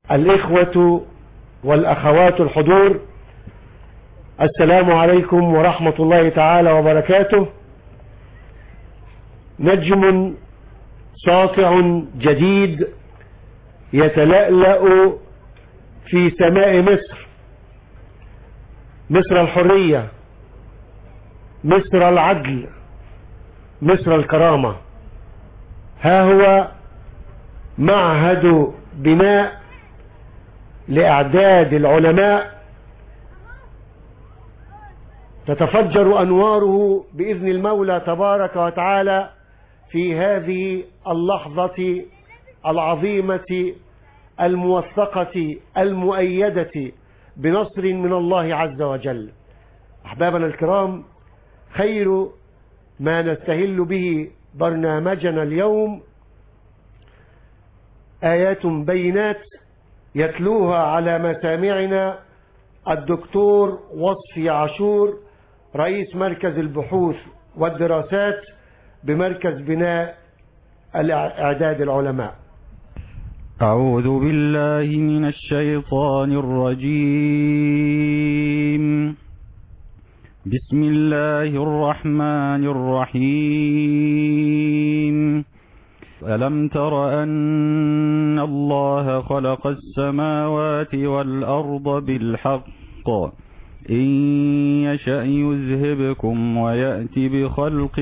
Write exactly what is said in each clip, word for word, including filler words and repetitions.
الإخوة والأخوات الحضور، السلام عليكم ورحمة الله تعالى وبركاته. نجم ساطع جديد يتلألأ في سماء مصر، مصر الحرية، مصر العدل، مصر الكرامة. ها هو معهد بناء لإعداد العلماء، تتفجر أنواره بإذن المولى تبارك وتعالى في هذه اللحظة العظيمة الموثقة المؤيدة بنصر من الله عز وجل. أحبابنا الكرام، خير ما نستهل به برنامجنا اليوم آيات بينات يتلوها على مسامعنا الدكتور وصفي عاشور، رئيس مركز البحوث والدراسات بمركز بناء إعداد العلماء. أعوذ بالله من الشيطان الرجيم. بسم الله الرحمن الرحيم. ألم تر أن الله خلق السماوات والأرض بالحق، إن يشأ يذهبكم ويأتي بخلق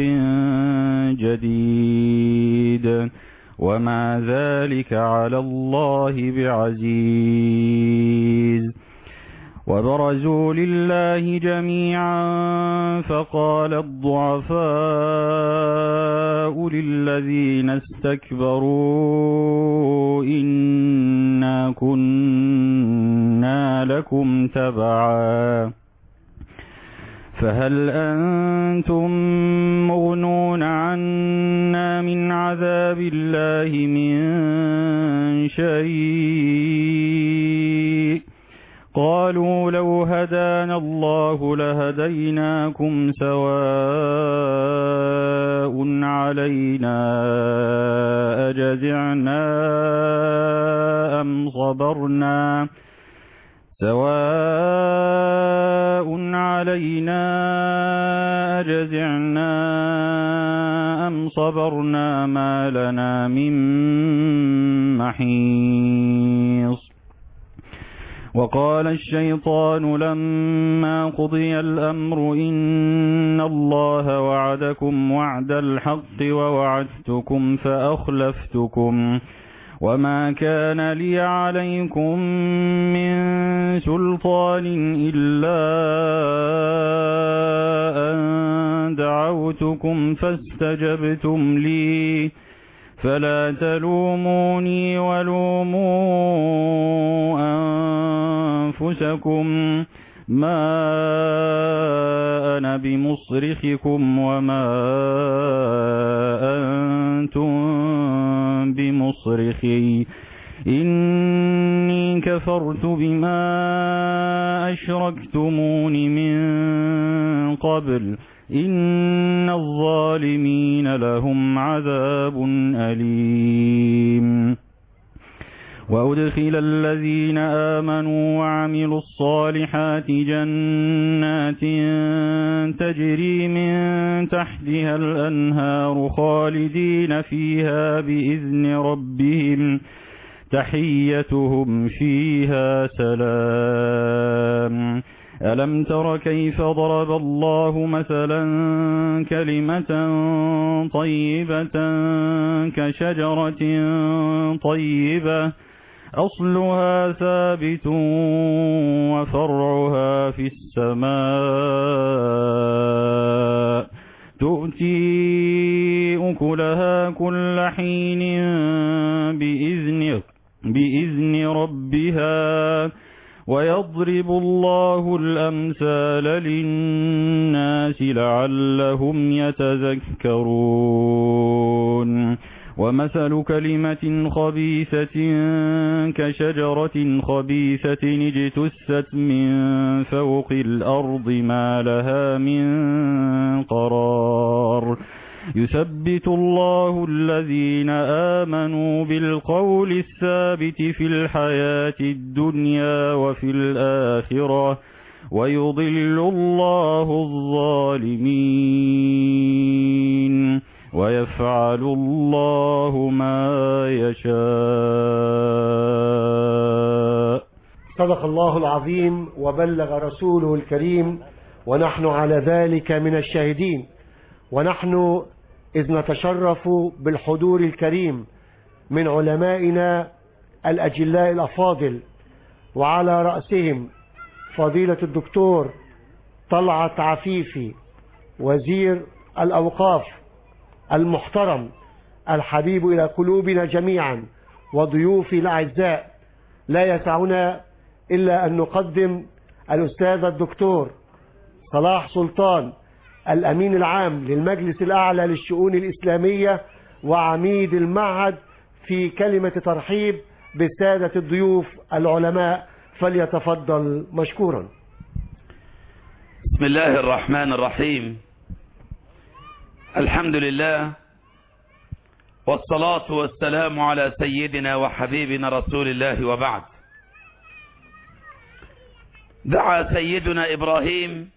جديد، وما ذلك على الله بعزيز. وبرزوا لله جميعا فقال الضعفاء للذين استكبروا إنا كنا لكم تبعا فهل أنتم مغنون عنا من عذاب الله من شيء؟ قالوا لو هدانا الله لهديناكم سواء علينا أجزعنا أم صبرنا سواء علينا أجزعنا أم صبرنا ما لنا من محيص. وقال الشيطان لما قضي الأمر إن الله وعدكم وعد الحق ووعدتكم فأخلفتكم وما كان لي عليكم من سلطان إلا أن دعوتكم فاستجبتم لي فلا تلوموني ولوموا أنفسكم ما أنا بمصرخكم وما أنتم بمصرخي إني كفرت بما أشركتمون من قبل إن الظالمين لهم عذاب أليم. وأدخل الذين آمنوا وعملوا الصالحات جنات تجري من تحتها الأنهار خالدين فيها بإذن ربهم تحيتهم فيها سلام. ألم تر كيف ضرب الله مثلا كلمة طيبة كشجرة طيبة أصلها ثابت وفرعها في السماء تؤتي أكلها كل حين بإذن, بإذن ربها ويضرب الله الأمثال للناس لعلهم يتذكرون. ومثل كلمة خبيثة كشجرة خبيثة اجتثت من فوق الأرض ما لها من قرار يثبت الله الذين آمنوا بالقول الثابت في الحياة الدنيا وفي الآخرة ويضل الله الظالمين ويفعل الله ما يشاء. صدق الله العظيم وبلغ رسوله الكريم، ونحن على ذلك من الشاهدين. ونحن إذ نتشرف بالحضور الكريم من علمائنا الأجلاء الأفاضل، وعلى رأسهم فضيلة الدكتور طلعت عفيفي وزير الأوقاف المحترم الحبيب إلى قلوبنا جميعا، وضيوفي الأعزاء، لا يسعنا إلا أن نقدم الأستاذ الدكتور صلاح سلطان الأمين العام للمجلس الأعلى للشؤون الإسلامية وعميد المعهد في كلمة ترحيب بالسادة الضيوف العلماء، فليتفضل مشكورا. بسم الله الرحمن الرحيم. الحمد لله والصلاة والسلام على سيدنا وحبيبنا رسول الله، وبعد. دعا سيدنا إبراهيم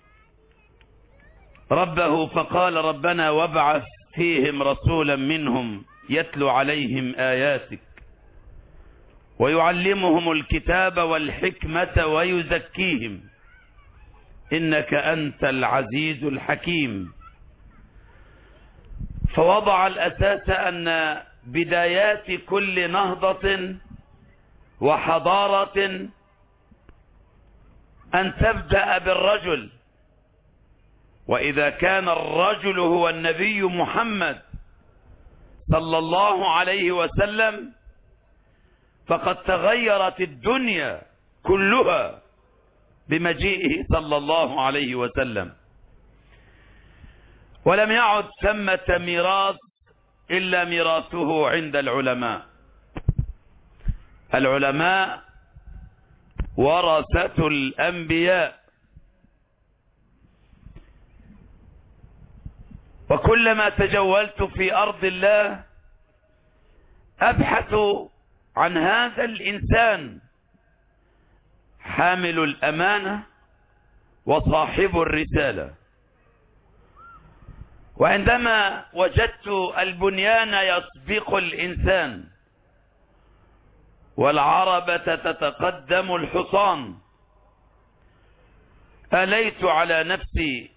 ربه فقال ربنا وابعث فيهم رسولا منهم يتلو عليهم آياتك ويعلمهم الكتاب والحكمة ويزكيهم إنك أنت العزيز الحكيم. فوضع الأساس أن بدايات كل نهضة وحضارة أن تبدأ بالرجل، وإذا كان الرجل هو النبي محمد صلى الله عليه وسلم فقد تغيرت الدنيا كلها بمجيئه صلى الله عليه وسلم، ولم يعد ثمة ميراث إلا ميراثه عند العلماء. العلماء ورثة الأنبياء، وكلما تجولت في أرض الله أبحث عن هذا الإنسان حامل الأمانة وصاحب الرسالة. وعندما وجدت البنيان يسبق الإنسان والعربة تتقدم الحصان، أليت على نفسي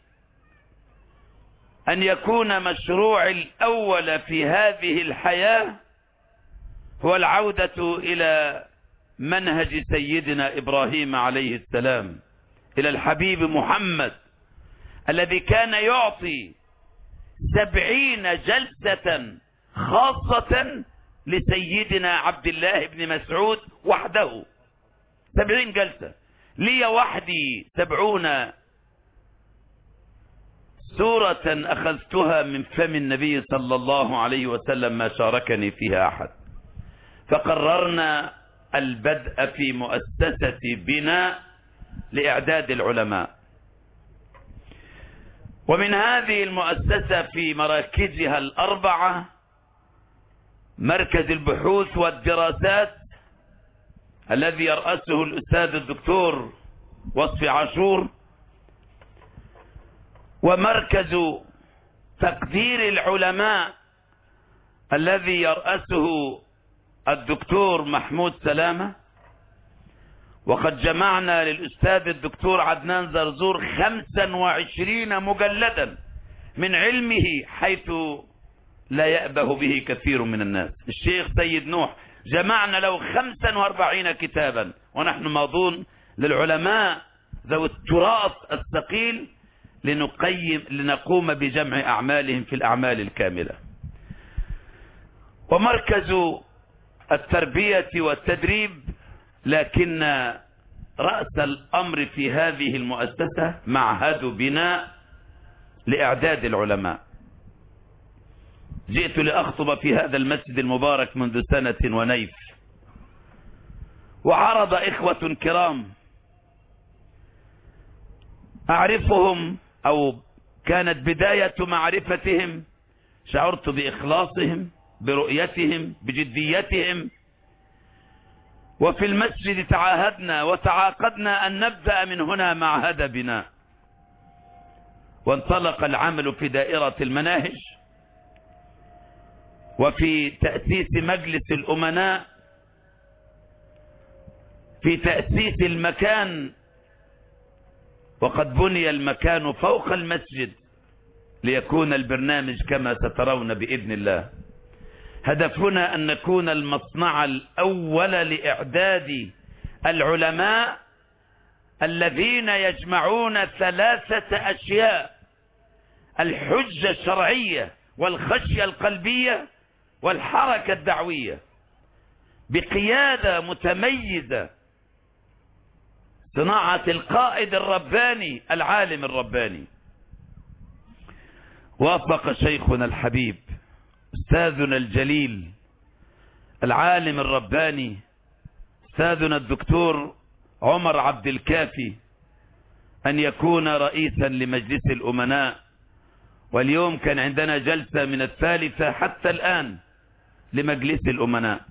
أن يكون مشروعي الأول في هذه الحياة هو العودة إلى منهج سيدنا إبراهيم عليه السلام، إلى الحبيب محمد الذي كان يعطي سبعين جلسة خاصة لسيدنا عبد الله بن مسعود وحده. سبعين جلسة لي وحدي، سبعون سورة أخذتها من فم النبي صلى الله عليه وسلم ما شاركني فيها أحد. فقررنا البدء في مؤسسة بناء لإعداد العلماء، ومن هذه المؤسسة في مراكزها الأربعة مركز البحوث والدراسات الذي يرأسه الأستاذ الدكتور وصفي عاشور، ومركز تقدير العلماء الذي يرأسه الدكتور محمود سلامة. وقد جمعنا للأستاذ الدكتور عدنان زرزور خمسا وعشرين مجلدا من علمه حيث لا يأبه به كثير من الناس. الشيخ سيد نوح جمعنا له خمسا واربعين كتابا، ونحن ماضون للعلماء ذوي التراث الثقيل لنقيم لنقوم بجمع أعمالهم في الأعمال الكاملة. ومركز التربية والتدريب، لكن رأس الأمر في هذه المؤسسة معهد بناء لإعداد العلماء. جئت لأخطب في هذا المسجد المبارك منذ سنة ونيف، وعرض إخوة كرام أعرفهم أو كانت بداية معرفتهم شعرت بإخلاصهم، برؤيتهم، بجديتهم. وفي المسجد تعاهدنا وتعاقدنا أن نبدأ من هنا معهد بناء، وانطلق العمل في دائرة المناهج وفي تأسيس مجلس الأمناء، في تأسيس المكان. وقد بني المكان فوق المسجد ليكون البرنامج كما سترون بإذن الله. هدفنا أن نكون المصنع الأول لإعداد العلماء الذين يجمعون ثلاثة أشياء: الحجة الشرعية والخشية القلبية والحركة الدعوية، بقيادة متميزة، صناعة القائد الرباني العالم الرباني. وافق شيخنا الحبيب أستاذنا الجليل العالم الرباني أستاذنا الدكتور عمر عبد الكافي أن يكون رئيسا لمجلس الأمناء. واليوم كان عندنا جلسة من الثالثة حتى الآن لمجلس الأمناء.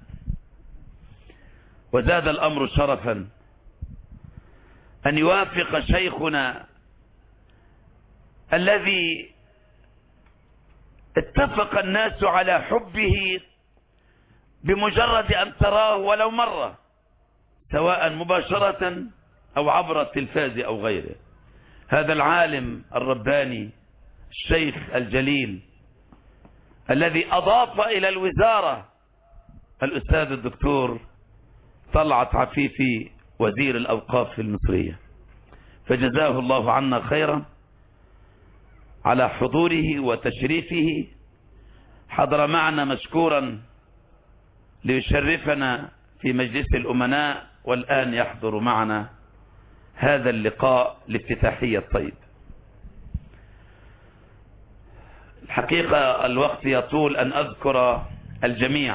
وزاد الأمر شرفا أن يوافق شيخنا الذي اتفق الناس على حبه بمجرد أن تراه ولو مرة، سواء مباشرة أو عبر التلفاز أو غيره. هذا العالم الرباني الشيخ الجليل الذي أضاف إلى الوزارة الأستاذ الدكتور طلعت عفيفي وزير الأوقاف المصرية، فجزاه الله عنا خيرا على حضوره وتشريفه. حضر معنا مشكورا ليشرفنا في مجلس الأمناء، والآن يحضر معنا هذا اللقاء لافتتاحية الطيب. الحقيقة الوقت يطول أن أذكر الجميع،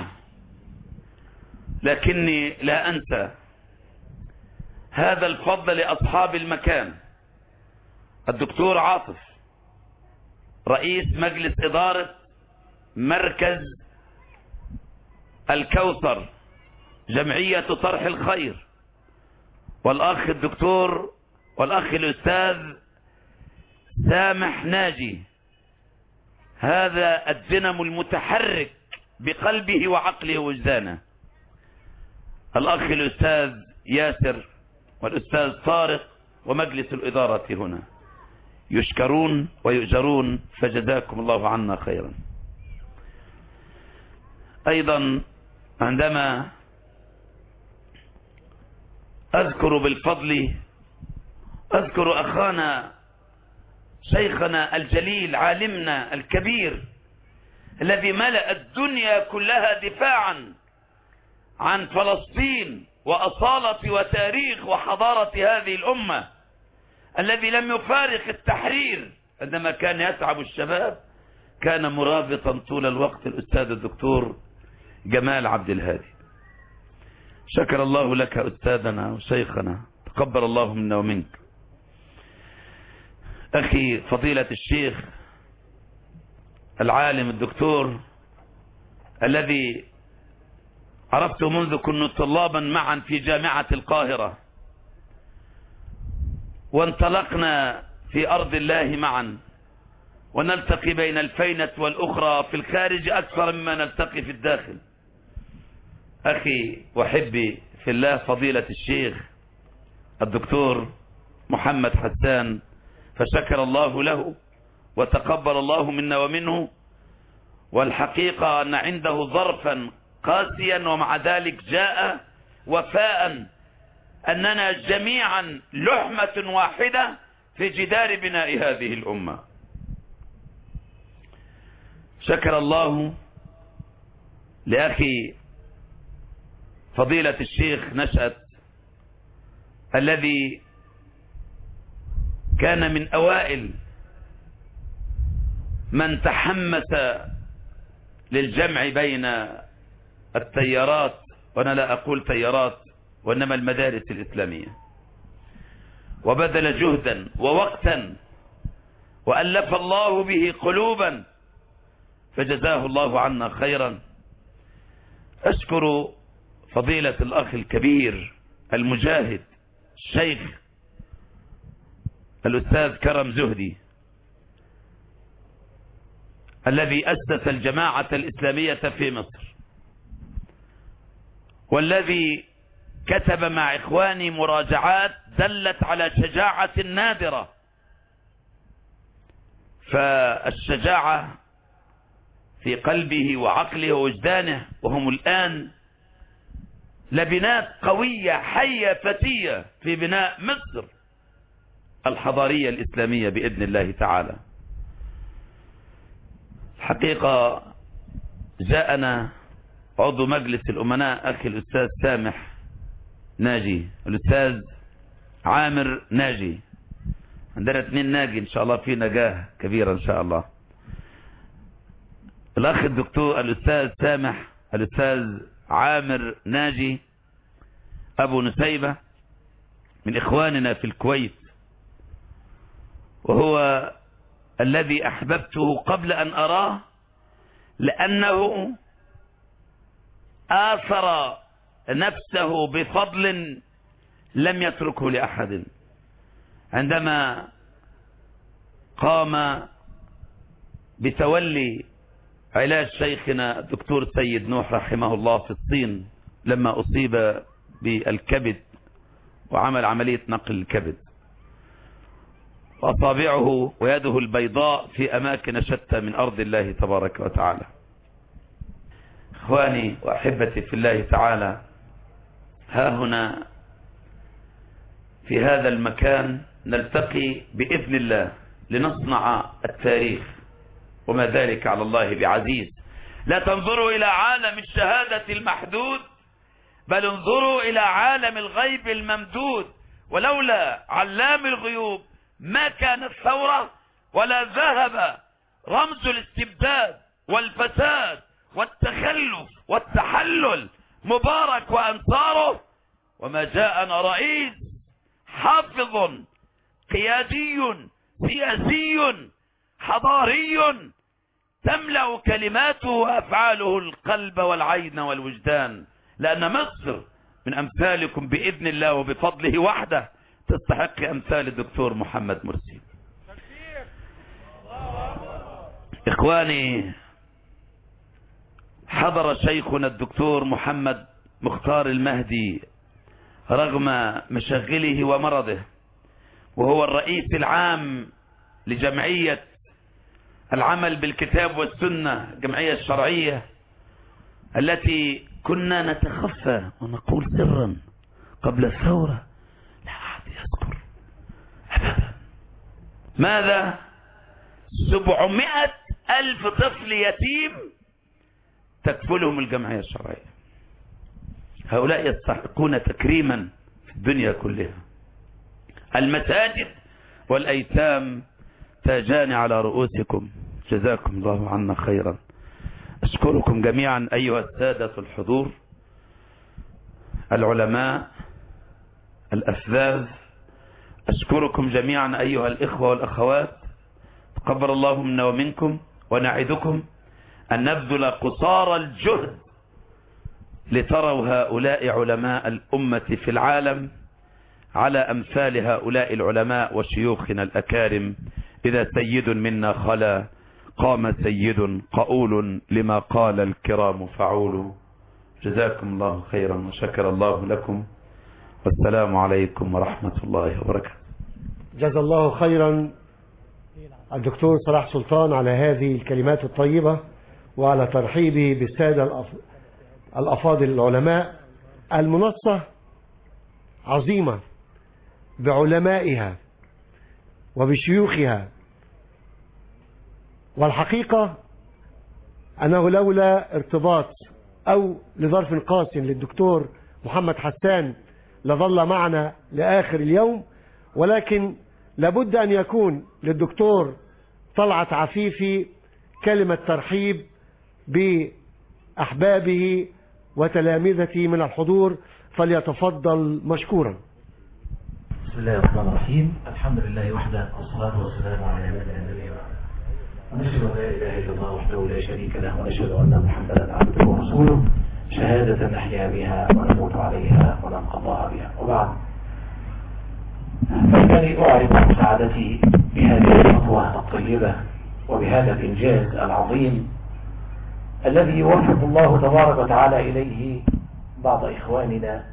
لكني لا أنسى هذا الفضل لأصحاب المكان: الدكتور عاطف رئيس مجلس إدارة مركز الكوثر جمعية طرح الخير، والأخ الدكتور والأخ الأستاذ سامح ناجي، هذا الدينامو المتحرك بقلبه وعقله ووجدانه، الأخ الأستاذ ياسر والأستاذ طارق ومجلس الإدارة هنا يشكرون ويؤجرون، فجزاكم الله عنا خيرا. أيضا عندما أذكر بالفضل أذكر أخانا شيخنا الجليل عالمنا الكبير الذي ملأ الدنيا كلها دفاعا عن فلسطين وأصالة وتاريخ وحضارة هذه الأمة، الذي لم يفارق التحرير عندما كان يتعب الشباب، كان مرابطا طول الوقت الأستاذ الدكتور جمال عبد الهادي. شكر الله لك أستاذنا وشيخنا، تقبل الله منا ومنك. أخي فضيلة الشيخ العالم الدكتور الذي عرفته منذ كنا طلابا معا في جامعة القاهرة، وانطلقنا في أرض الله معا، ونلتقي بين الفينة والأخرى في الخارج أكثر مما نلتقي في الداخل. أخي وحبي في الله فضيلة الشيخ الدكتور محمد حسان، فشكر الله له وتقبل الله منا ومنه. والحقيقة أن عنده ظرفا قاسيا، ومع ذلك جاء وفاء أننا جميعا لحمة واحدة في جدار بناء هذه الأمة. شكر الله لأخي فضيلة الشيخ نشأت الذي كان من أوائل من تحمس للجمع بين التيارات، وأنا لا أقول تيارات وإنما المدارس الإسلامية، وبذل جهدا ووقتا، وألف الله به قلوبا فجزاه الله عنا خيرا. أشكر فضيلة الأخ الكبير المجاهد الشيخ الأستاذ كرم زهدي الذي أسس الجماعة الإسلامية في مصر، والذي كتب مع إخواني مراجعات دلت على شجاعة نادرة. فالشجاعة في قلبه وعقله ووجدانه، وهم الآن لبنات قوية حية فتية في بناء مصر الحضارية الإسلامية بإذن الله تعالى. حقيقة جاءنا عضو مجلس الأمناء أخي الأستاذ سامح ناجي، الأستاذ عامر ناجي، عندنا اثنين ناجي إن شاء الله، في نجاة كبيرة إن شاء الله. الأخ الدكتور الأستاذ سامح الأستاذ عامر ناجي أبو نسيبة من إخواننا في الكويت، وهو الذي أحببته قبل أن أراه، لأنه آثر نفسه بفضل لم يتركه لأحد. عندما قام بتولي علاج شيخنا الدكتور سيد نوح رحمه الله في الصين لما أصيب بالكبد وعمل عملية نقل الكبد، وأصابعه ويده البيضاء في أماكن شتى من أرض الله تبارك وتعالى. إخواني وأحبتي في الله تعالى، ها هنا في هذا المكان نلتقي بإذن الله لنصنع التاريخ، وما ذلك على الله بعزيز. لا تنظروا إلى عالم الشهادة المحدود، بل انظروا إلى عالم الغيب الممدود. ولولا علام الغيوب ما كانت ثورة، ولا ذهب رمز الاستبداد والفساد والتخلف والتحلل مبارك وأنصاره، وما جاءنا رئيس حافظ قيادي سياسي حضاري تملأ كلماته وأفعاله القلب والعين والوجدان، لأن مصر من أمثالكم بإذن الله وبفضله وحده تستحق أمثال الدكتور محمد مرسي. إخواني، حضر شيخنا الدكتور محمد مختار المهدي رغم مشاغله ومرضه، وهو الرئيس العام لجمعية العمل بالكتاب والسنة، الجمعية الشرعية التي كنا نتخفى ونقول سرا قبل الثورة لا أحد يذكر أبدا. ماذا؟ سبعمائة ألف طفل يتيم تكفلهم الجمعية الشرعية. هؤلاء يستحقون تكريما في الدنيا كلها. المساجد والأيتام تاجان على رؤوسكم، جزاكم الله عنا خيرا. أشكركم جميعا أيها السادة الحضور، العلماء، الأفذاذ. أشكركم جميعا أيها الإخوة والأخوات، تقبل الله منا ومنكم، ونعدكم أن نبذل قصارى الجهد لتروا هؤلاء علماء الأمة في العالم على أمثال هؤلاء العلماء وشيوخنا الأكارم. إذا سيد منا خلا قام سيد قؤول، لما قال الكرام فعول. جزاكم الله خيرا وشكر الله لكم، والسلام عليكم ورحمة الله وبركاته. جزا الله خيرا الدكتور صلاح سلطان على هذه الكلمات الطيبة، وعلى ترحيبه بالسادة الأفاضل العلماء. المنصة عظيمة بعلمائها وبشيوخها، والحقيقة أنه لولا ارتباط أو لظرف قاس للدكتور محمد حسان لظل معنا لآخر اليوم، ولكن لابد أن يكون للدكتور طلعت عفيفي كلمة ترحيب بأحبابه وتلامذته من الحضور، فليتفضل مشكورا. بسم الله الرحمن الرحيم. الحمد لله وحده، والصلاة والسلام على نبينا محمد. ونشهد أن لا إله إلا الله وحده لا شريك له ونشهد أن محمدا عبده ورسوله شهادة نحيا بها ونموت عليها ونلقى الله بها. وبعد، فإنني أعرف سعادتي بهذه الخطوة الطيبة وبهذا الإنجاز العظيم الذي يوفق الله تبارك وتعالى إليه بعض إخواننا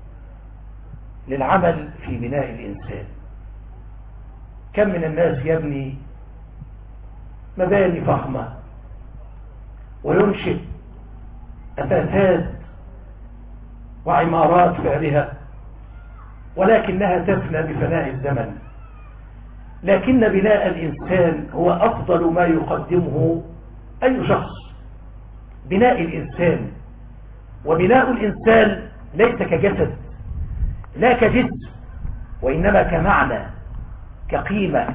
للعمل في بناء الإنسان. كم من الناس يبني مباني فخمة وينشئ أساسات وعمارات فعلها، ولكنها تفنى بفناء الزمن. لكن بناء الإنسان هو أفضل ما يقدمه أي شخص. بناء الإنسان، وبناء الإنسان ليس كجسد لا كجسم، وإنما كمعنى، كقيمة،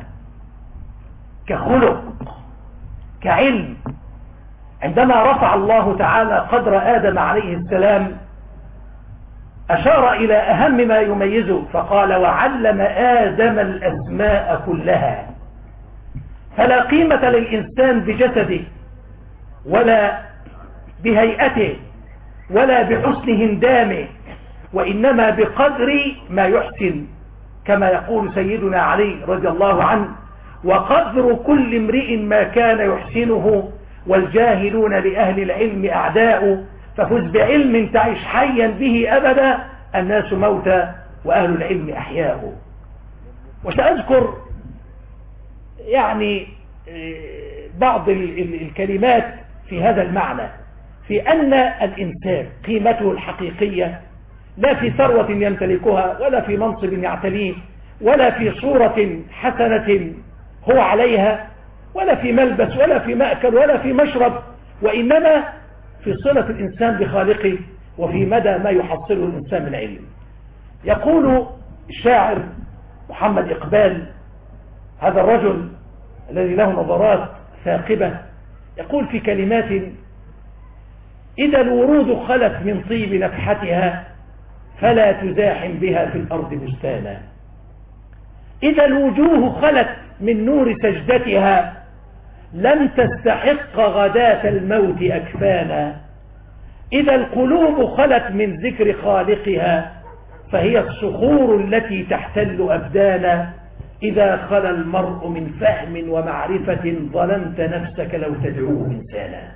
كخلق، كعلم. عندما رفع الله تعالى قدر آدم عليه السلام أشار إلى أهم ما يميزه فقال: وعلم آدم الأسماء كلها. فلا قيمة للإنسان بجسده ولا بهيئته ولا بحسن هندامه، وإنما بقدر ما يحسن، كما يقول سيدنا علي رضي الله عنه: وقدر كل امرئ ما كان يحسنه، والجاهلون لأهل العلم أعداء، ففز بعلم تعيش حيا به أبدا، الناس موتى وأهل العلم أحياء. وسأذكر يعني بعض الكلمات في هذا المعنى، في أن الإنسان قيمته الحقيقية لا في ثروة يمتلكها، ولا في منصب يعتليه، ولا في صورة حسنة هو عليها، ولا في ملبس، ولا في مأكل، ولا في مشرب، وإنما في صلة الإنسان بخالقه، وفي مدى ما يحصله الإنسان من علم. يقول الشاعر محمد إقبال، هذا الرجل الذي له نظرات ثاقبة، يقول في كلمات: إذا الورود خلت من طيب نفحتها فلا تزاحم بها في الأرض بستانا، إذا الوجوه خلت من نور سجدتها لم تستحق غداة الموت أكفانا، إذا القلوب خلت من ذكر خالقها فهي الصخور التي تحتل أبدانا، إذا خلا المرء من فهم ومعرفة ظلمت نفسك لو تدعوه إنسانا.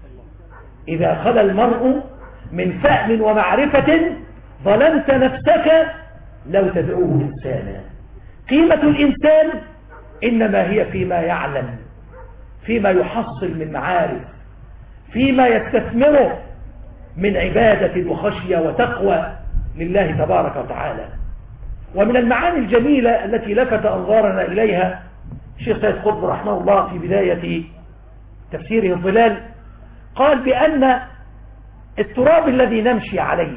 إذا خلا المرء من فهم ومعرفة ظلمت نفسك لو تدعوه إنسانا. قيمة الإنسان إنما هي فيما يعلم، فيما يحصل من معارف، فيما يستثمره من عبادة وخشية وتقوى لله تبارك وتعالى. ومن المعاني الجميلة التي لفت أنظارنا إليها الشيخ سيد قطب رحمه الله في بداية تفسيره الظلال، قال بأن التراب الذي نمشي عليه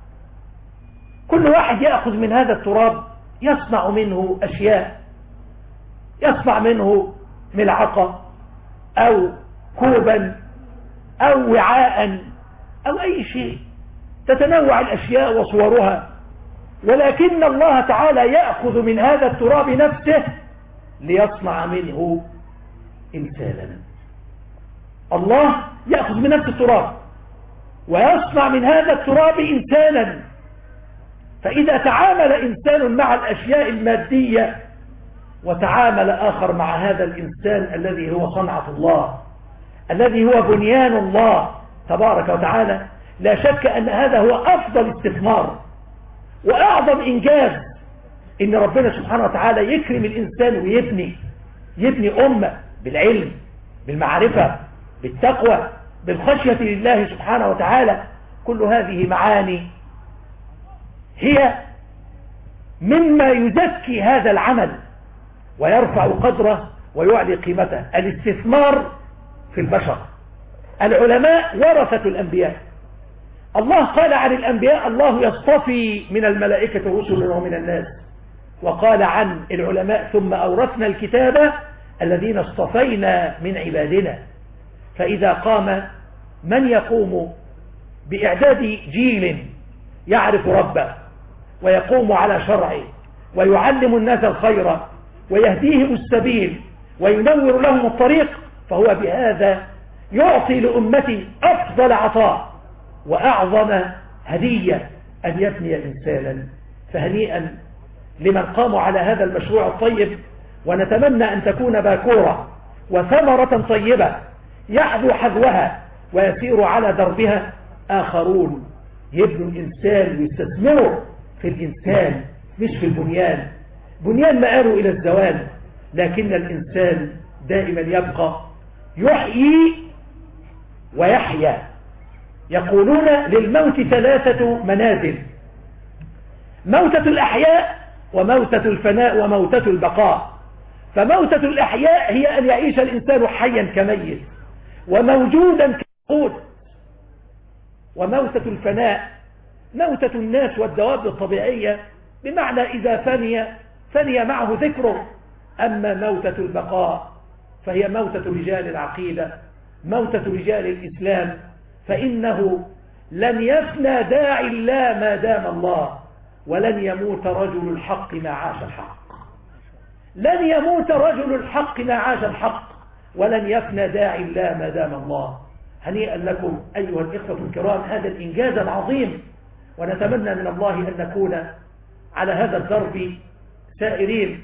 كل واحد يأخذ من هذا التراب يصنع منه أشياء، يصنع منه ملعقة أو كوبا أو وعاء أو أي شيء، تتنوع الأشياء وصورها، ولكن الله تعالى يأخذ من هذا التراب نفسه ليصنع منه إنسانا. الله يأخذ من نفس التراب ويصنع من هذا التراب إنسانا. فإذا تعامل إنسان مع الأشياء المادية وتعامل آخر مع هذا الإنسان الذي هو صنعة الله، الذي هو بنيان الله تبارك وتعالى، لا شك أن هذا هو أفضل استثمار وأعظم إنجاز، إن ربنا سبحانه وتعالى يكرم الإنسان ويبني يبني أمة بالعلم، بالمعرفة، بالتقوى، بالخشية لله سبحانه وتعالى. كل هذه معاني هي مما يزكي هذا العمل ويرفع قدره ويعلي قيمته. الاستثمار في البشر. العلماء ورثة الأنبياء. الله قال عن الأنبياء: الله يصطفي من الملائكة رسلا ومن الناس. وقال عن العلماء: ثم أورثنا الكتاب الذين اصطفينا من عبادنا. فإذا قام من يقوم بإعداد جيل يعرف ربه ويقوم على شرعه ويعلم الناس الخير ويهديهم السبيل وينور لهم الطريق، فهو بهذا يعطي لأمتي أفضل عطاء وأعظم هدية أن يبني إنسانا. فهنيئا لمن قاموا على هذا المشروع الطيب، ونتمنى أن تكون باكورة وثمرة طيبة يحذو حذوها ويسير على دربها آخرون يبنوا الإنسان ويستثمروا في الإنسان مش في البنيان. بنيان مآله إلى الزوال، لكن الإنسان دائما يبقى يحيي ويحيا. يقولون للموت ثلاثة منازل: موتة الأحياء وموتة الفناء وموتة البقاء. فموتة الأحياء هي أن يعيش الإنسان حيا كميت وموجودا كموجود. وموتة الفناء موتة الناس والدواب الطبيعية، بمعنى إذا فني فني معه ذكره. أما موتة البقاء فهي موتة رجال العقيدة، موتة رجال الإسلام، فإنه لن يفنى داعي الله ما دام الله، ولن يموت رجل الحق ما عاش الحق. لن يموت رجل الحق ما عاش الحق، ولن يفنى داعي الله ما دام الله. هنيئا لكم أيها الإخوة الكرام هذا الإنجاز العظيم، ونتمنى من الله أن نكون على هذا الدرب سائرين،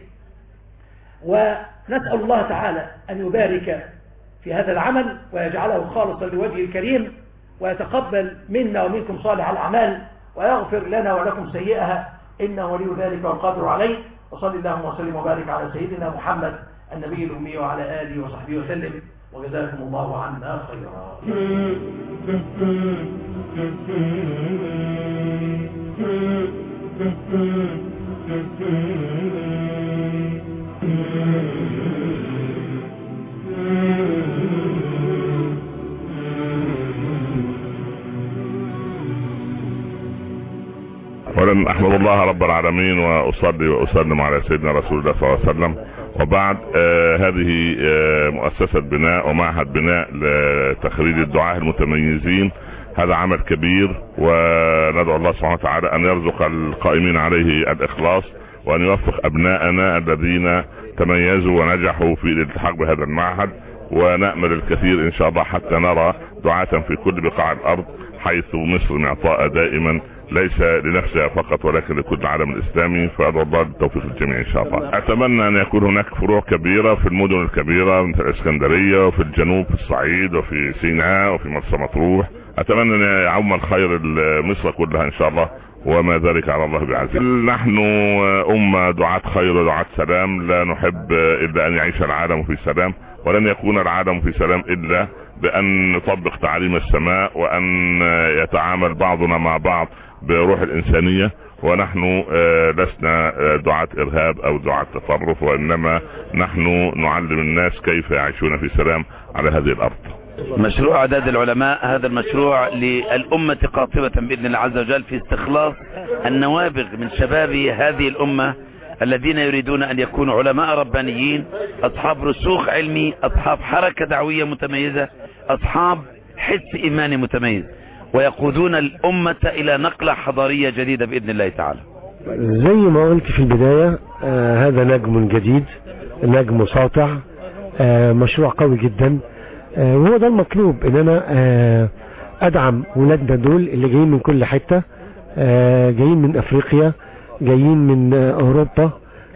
ونسأل الله تعالى أن يبارك في هذا العمل ويجعله خالصا لوجهه الكريم، ويتقبل منا ومنكم صالح الأعمال، ويغفر لنا ولكم سيئها، إنه ولي ذلك والقادر عليه. وصلى اللهم وسلم وبارك على سيدنا محمد النبي الأمي وعلى آله وصحبه وسلم، وجزاكم الله عنا خيرا. ولن أحمد الله رب العالمين وأصلي وأسلم على سيدنا رسول الله صلى الله عليه وسلم. وبعد آه هذه آه مؤسسة بناء ومعهد بناء لتخريج الدعاة المتميزين. هذا عمل كبير، وندعو الله سبحانه وتعالى أن يرزق القائمين عليه الإخلاص، وأن يوفق أبناءنا الذين تميزوا ونجحوا في الالتحاق بهذا المعهد، ونأمل الكثير إن شاء الله حتى نرى دعاة في كل بقاع الأرض، حيث مصر معطاء دائما ليس لنفسها فقط ولكن لكل العالم الإسلامي. فأدعو الله بالتوفيق للجميع إن شاء الله. أتمنى أن يكون هناك فروع كبيرة في المدن الكبيرة مثل الإسكندرية وفي الجنوب في الصعيد وفي سيناء وفي مرسى مطروح. أتمنى أن يعم الخير مصر كلها إن شاء الله، وما ذلك على الله بعزيز. نحن أمة دعاة خير ودعاة سلام، لا نحب إلا أن يعيش العالم في سلام، ولن يكون العالم في سلام إلا بأن نطبق تعاليم السماء، وأن يتعامل بعضنا مع بعض بروح الإنسانية. ونحن لسنا دعاة إرهاب أو دعاة تطرف، وإنما نحن نعلم الناس كيف يعيشون في سلام على هذه الأرض. مشروع اعداد العلماء، هذا المشروع للأمة قاطبة بإذن الله عز وجل في استخلاص النوابغ من شباب هذه الأمة الذين يريدون أن يكونوا علماء ربانيين، أصحاب رسوخ علمي، أصحاب حركة دعوية متميزة، أصحاب حس إيماني متميز، ويقودون الأمة إلى نقلة حضارية جديدة بإذن الله تعالى. زي ما قلت في البداية، آه هذا نجم جديد، نجم ساطع، آه مشروع قوي جدا، آه وهو ده المطلوب، ان انا آه ادعم ولادنا دول اللي جايين من كل حتة، آه جايين من افريقيا، جايين من آه اوروبا،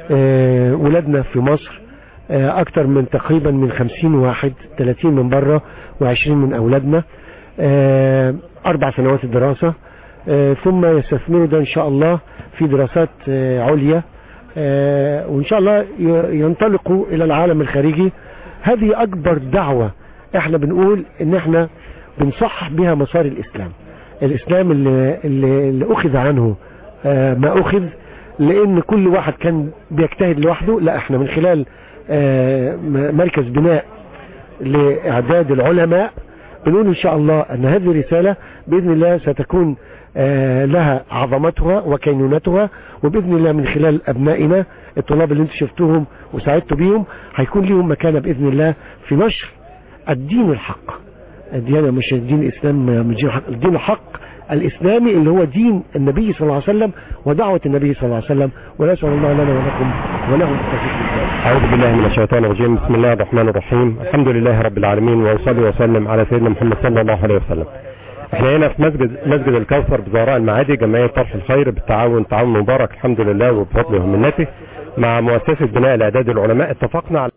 آه ولادنا في مصر آه اكتر من تقريبا من خمسين واحد، ثلاثين من بره وعشرين من اولادنا، آه اربع سنوات الدراسة، آه ثم يستثمروا ده ان شاء الله في دراسات آه عليا، آه وان شاء الله ينطلقوا الى العالم الخارجي. هذه اكبر دعوة احنا بنقول ان احنا بنصحح بها مسار الاسلام، الاسلام اللي, اللي, اللي اخذ عنه آه ما اخذ، لان كل واحد كان بيجتهد لوحده. لا، احنا من خلال آه مركز بناء لاعداد العلماء بنقول ان شاء الله ان هذه الرسالة باذن الله ستكون آه لها عظمتها وكينونتها، وباذن الله من خلال ابنائنا الطلاب اللي انتم شفتوهم وساعدتوا بيهم هيكون لهم مكانة باذن الله في نشر الدين الحق. الدين مش الدين الاسلام، مش الدين الحق، الإسلامي اللي هو دين النبي صلى الله عليه وسلم ودعوة النبي صلى الله عليه وسلم. ونسأل الله لنا ولكم ولهم التوفيق. أعوذ بالله من الشيطان الرجيم. بسم الله الرحمن الرحيم. الحمد لله رب العالمين، وأصلي وسلم على سيدنا محمد صلى الله عليه وسلم. احنا هنا في مسجد مسجد الكوثر بزهراء المعادي، جمعية طرح الخير بالتعاون تعاون مبارك الحمد لله وبفضله ومنته مع مؤسسة بناء الإعداد العلماء. اتفقنا على